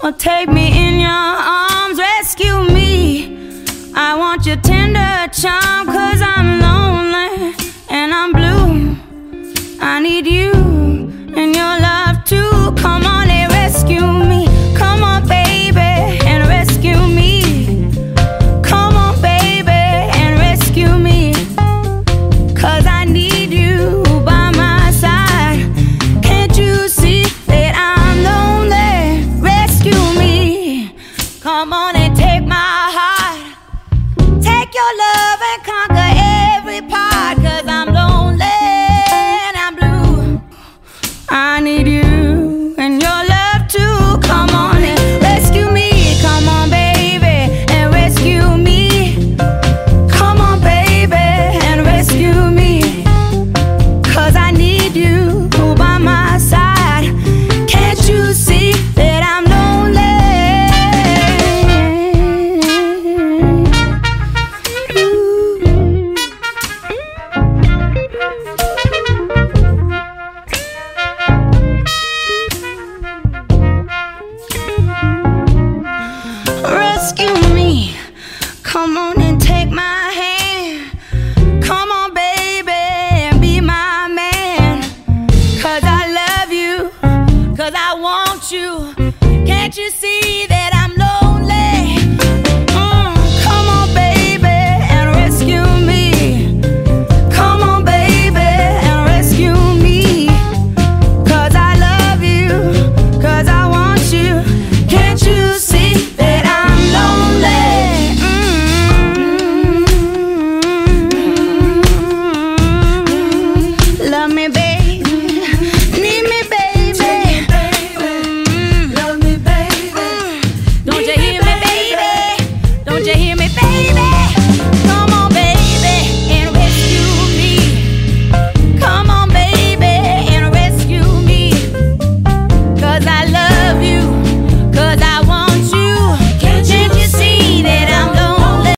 Well, take me in your arms, rescue me. I want your tender charm, 'cause I'm lonely and I'm blue. I need you and your love too. Come on and rescue me. Come on, baby, and rescue me. Come on, baby, and rescue me. 'Cause I need you by my side. Can't you see that I'm lonely? Rescue me. Come on and take my heart. Take your love and conquer every part. 'Cause I'm lonely and I'm blue. I need you and your love too. Come on and rescue me. Come on, baby, and rescue me. Come on, baby, and rescue me. 'Cause I need you by my side. Can't you see that I'm lonely? Ooh.